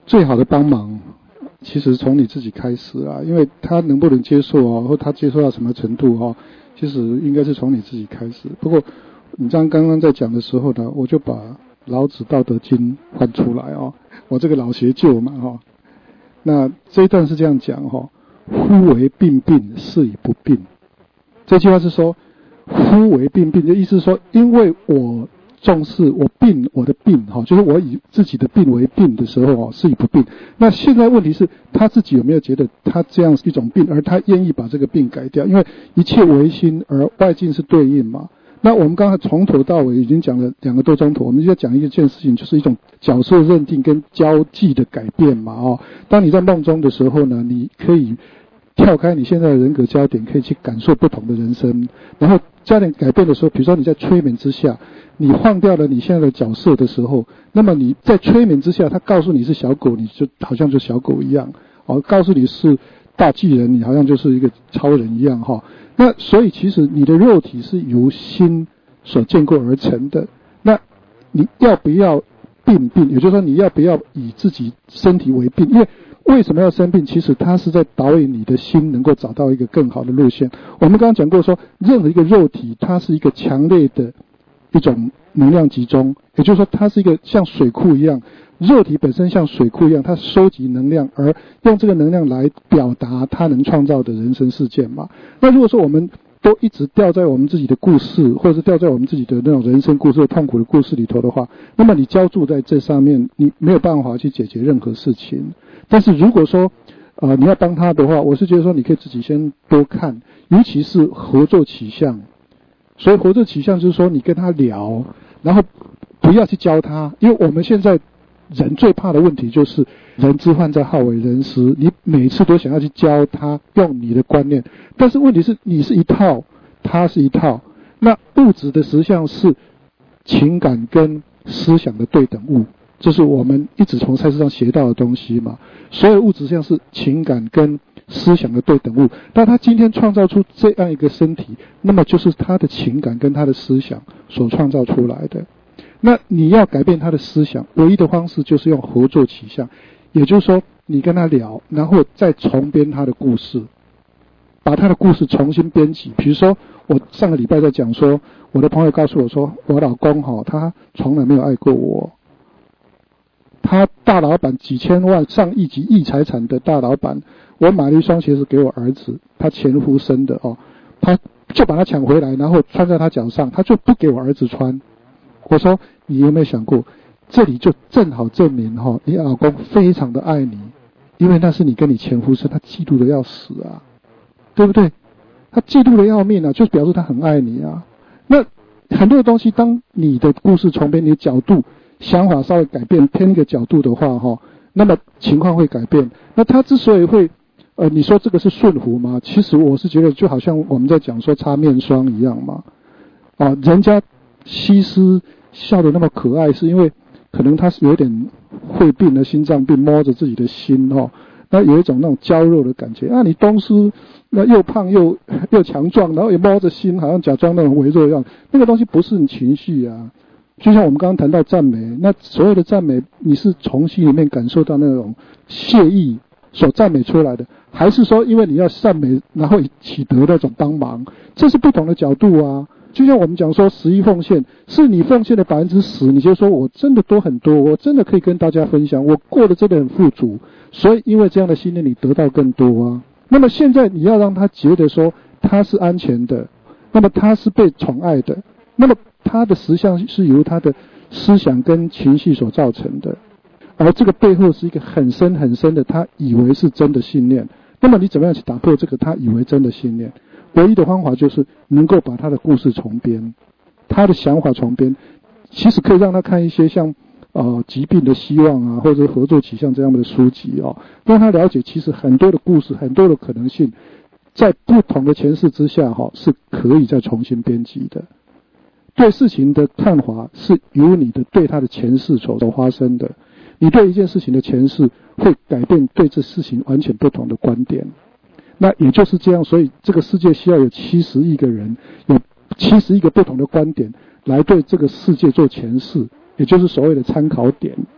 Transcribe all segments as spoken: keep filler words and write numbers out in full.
最好的帮忙其实从你自己开始啊，因为他能不能接受啊，或他接受到什么程度啊，其实应该是从你自己开始。不过你这样刚刚在讲的时候呢，我就把老子道德经换出来哦，我这个老学究嘛哈、哦。那这一段是这样讲哈、哦，夫为病病，是以不病。这句话是说，夫为病病，就意思是说，因为我重视我病我的病哈，就是我以自己的病为病的时候哦，是以不病。那现在问题是他自己有没有觉得他这样是一种病，而他愿意把这个病改掉？因为一切唯心，而外境是对应嘛。那我们刚才从头到尾已经讲了两个多钟头，我们就要讲一件事情，就是一种角色认定跟交际的改变嘛哦。当你在梦中的时候呢，你可以跳开你现在的人格焦点，可以去感受不同的人生。然后焦点改变的时候，比如说你在催眠之下，你换掉了你现在的角色的时候，那么你在催眠之下，他告诉你是小狗，你就好像就小狗一样哦；告诉你是大巨人，你好像就是一个超人一样哈、哦。那所以其实你的肉体是由心所建构而成的。那你要不要病病？也就是说，你要不要以自己身体为病？因为为什么要生病？其实它是在导引你的心能够找到一个更好的路线。我们刚刚讲过说，任何一个肉体，它是一个强烈的一种能量集中，也就是说，它是一个像水库一样。肉体本身像水库一样，它收集能量，而用这个能量来表达它能创造的人生事件嘛。那如果说我们都一直掉在我们自己的故事，或者是掉在我们自己的那种人生故事、痛苦的故事里头的话，那么你浇筑在这上面，你没有办法去解决任何事情。但是如果说呃你要帮他的话，我是觉得说你可以自己先多看，尤其是合作取向。所以合作取向就是说你跟他聊，然后不要去教他，因为我们现在人最怕的问题就是人之患在好为人师，你每次都想要去教他用你的观念，但是问题是你是一套，他是一套。那物质的实相是情感跟思想的对等物，这是我们一直从菜市上学到的东西嘛。所有物质像是情感跟思想的对等物，但他今天创造出这样一个身体，那么就是他的情感跟他的思想所创造出来的。那你要改变他的思想，唯一的方式就是用合作取向，也就是说你跟他聊，然后再重编他的故事，把他的故事重新编辑。比如说我上个礼拜在讲说，我的朋友告诉我说，我老公齁他从来没有爱过我，他大老板几千万上亿级亿财产的大老板，我买了一双鞋子给我儿子，他前夫生的哦，他就把它抢回来，然后穿在他脚上，他就不给我儿子穿。我说你有没有想过，这里就正好证明哈、哦，你老公非常的爱你，因为那是你跟你前夫生，他嫉妒的要死啊，对不对？他嫉妒的要命啊，就表示他很爱你啊。那很多的东西，当你的故事重编，你的角度、想法稍微改变，偏一个角度的话哈、哦，那么情况会改变。那他之所以会呃，你说这个是顺服吗？其实我是觉得就好像我们在讲说擦面霜一样嘛，啊，人家西施笑得那么可爱，是因为可能他是有点肺病的心脏病，摸着自己的心哦，那有一种那种娇弱的感觉啊。你东施那又胖又又强壮，然后也摸着心，好像假装那种微弱一样，那个东西不是你情绪啊。就像我们刚刚谈到赞美，那所有的赞美，你是从心里面感受到那种谢意所赞美出来的，还是说因为你要赞美，然后取得那种帮忙？这是不同的角度啊。就像我们讲说十一奉献，是你奉献的百分之十，你就说我真的多很多，我真的可以跟大家分享，我过得真的很富足，所以因为这样的信念，你得到更多啊。那么现在你要让他觉得说他是安全的，那么他是被宠爱的，那么他的实相是由他的思想跟情绪所造成的，而这个背后是一个很深很深的他以为是真的信念。那么你怎么样去打破这个他以为真的信念？唯一的方法就是能够把他的故事重编，他的想法重编，其实可以让他看一些像呃疾病的希望啊，或者合作取向这样的书籍哦，让他了解其实很多的故事，很多的可能性，在不同的诠释之下哈、哦，是可以再重新编辑的。对事情的看法是由你的对他的诠释所所发生的，你对一件事情的诠释会改变对这事情完全不同的观点。那也就是这样，所以这个世界需要有七十亿个人，有七十亿个不同的观点来对这个世界做诠释，也就是所谓的参考点。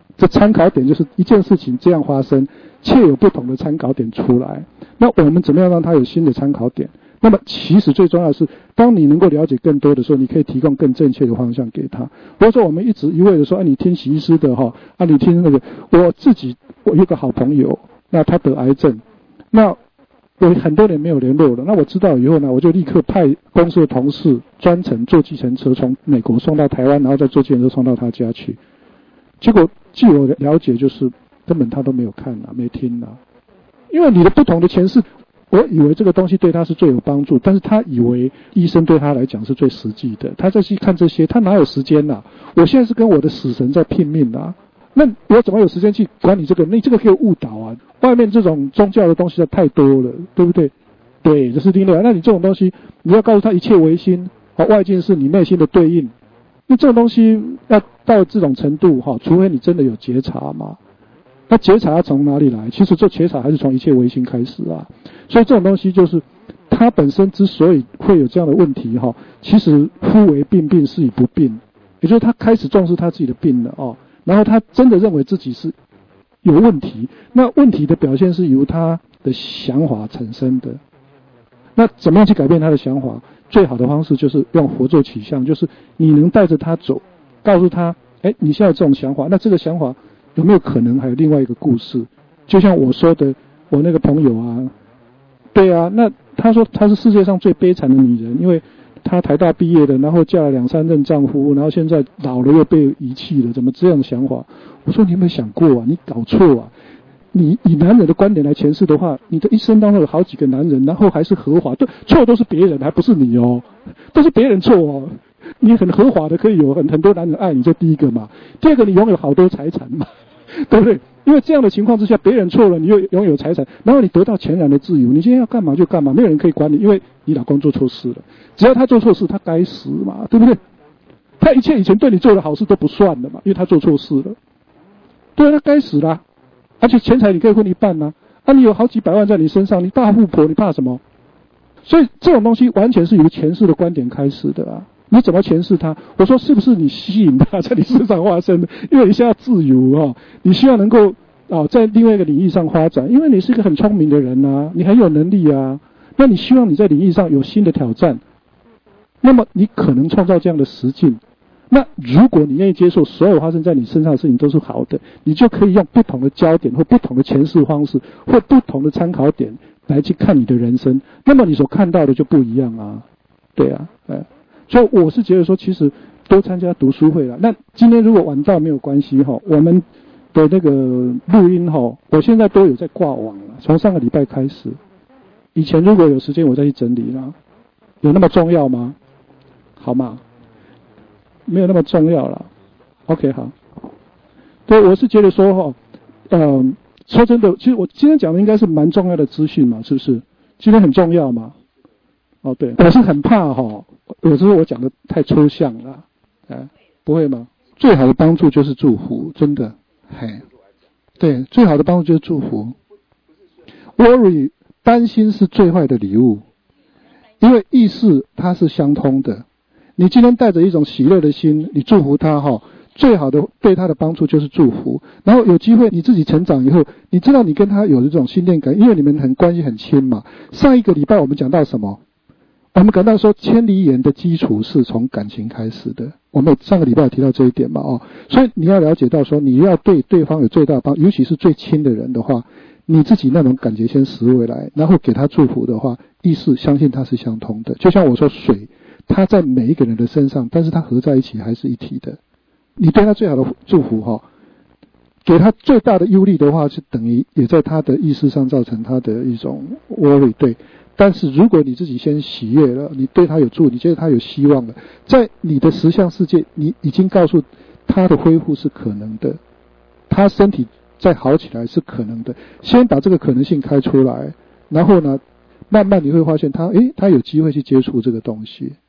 这参考点就是一件事情这样发生，却有不同的参考点出来。那我们怎么样让他有新的参考点？那么其实最重要的是，当你能够了解更多的时候，你可以提供更正确的方向给他。比如说我们一直一味的说，啊，你听徐医师的哈，啊，你听那个，我自己我有个好朋友，那他得癌症，那我很多年没有联络了。那我知道以后呢，我就立刻派公司的同事专程坐计程车从美国送到台湾，然后再坐计程车送到他家去。结果据我的了解，就是根本他都没有看啊，没听啊，因为你的不同的诠释。我以为这个东西对他是最有帮助，但是他以为医生对他来讲是最实际的。他再去看这些，他哪有时间啊？我现在是跟我的死神在拼命啊！那我怎么有时间去管你这个？你这个可以误导啊！外面这种宗教的东西太多了，对不对？对，这是另外。那你这种东西，你要告诉他一切唯心，好，外境是你内心的对应。那这种东西要到这种程度哈，除非你真的有觉察嘛。那觉察从哪里来？其实这觉察还是从一切唯心开始啊。所以这种东西就是他本身之所以会有这样的问题哈，其实夫为病，病是以不病，也就是他开始重视他自己的病了哦，然后他真的认为自己是有问题。那问题的表现是由他的想法产生的。那怎么样去改变他的想法？最好的方式就是用佛做取向，就是你能带着他走，告诉他，哎，你现在有这种想法，那这个想法有没有可能还有另外一个故事？就像我说的，我那个朋友啊，对啊，那他说她是世界上最悲惨的女人，因为她台大毕业的，然后嫁了两三任丈夫，然后现在老了又被遗弃了，怎么这样的想法？我说你有没有想过啊？你搞错啊！你以男人的观点来诠释的话，你的一生当中有好几个男人，然后还是合法，对，错都是别人，还不是你哦，都是别人错哦。你很合法的可以有很很多男人爱你，这第一个嘛。第二个，你拥有好多财产嘛，对不对？因为这样的情况之下，别人错了，你又拥有财产，然后你得到全然的自由，你今天要干嘛就干嘛，没有人可以管你，因为你老公做错事了。只要他做错事，他该死嘛，对不对？他一切以前对你做的好事都不算了嘛，因为他做错事了。对啊，他该死啦。而且钱财你可以分一半啊，啊，你有好几百万在你身上，你大富婆，你怕什么？所以这种东西完全是由前世的观点开始的啊。你怎么诠释它？我说是不是你吸引它在你身上发生的？因为你现在自由啊，你希望能够啊在另外一个领域上发展，因为你是一个很聪明的人啊，你很有能力啊，那你希望你在领域上有新的挑战，那么你可能创造这样的实境。那如果你愿意接受所有发生在你身上的事情都是好的，你就可以用不同的焦点或不同的诠释方式或不同的参考点来去看你的人生，那么你所看到的就不一样啊。对啊，哎，所以我是觉得说，其实多参加读书会啦。那今天如果晚到没有关系哈，我们的那个录音哈，我现在都有在挂网了，从上个礼拜开始。以前如果有时间我再去整理啦，有那么重要吗？好吗？没有那么重要了。OK， 好。对，我是觉得说哈，嗯，说真的，其实我今天讲的应该是蛮重要的资讯嘛，是不是？今天很重要嘛。哦，对，我是很怕哈，有时候我讲的太抽象了，哎，不会吗？最好的帮助就是祝福，真的，嘿，对，最好的帮助就是祝福。Worry， 担心是最坏的礼物，因为意识它是相通的。你今天带着一种喜乐的心，你祝福他哈，最好的对他的帮助就是祝福。然后有机会你自己成长以后，你知道你跟他有这种心电感，因为你们很关系很亲嘛。上一个礼拜我们讲到什么？我们讲到说千里眼的基础是从感情开始的。我们上个礼拜有提到这一点嘛，哦，所以你要了解到说，你要对对方有最大的帮，尤其是最亲的人的话，你自己那种感觉先拾回来，然后给他祝福的话，意识相信它是相通的。就像我说水，它在每一个人的身上，但是它合在一起还是一体的。你对他最好的祝福哈，给他最大的忧虑的话，是等于也在他的意识上造成他的一种 worry， 对。但是如果你自己先喜悦了，你对他有助，你觉得他有希望了，在你的实相世界，你已经告诉他的恢复是可能的，他身体再好起来是可能的。先把这个可能性开出来，然后呢，慢慢你会发现他，诶，他有机会去接触这个东西。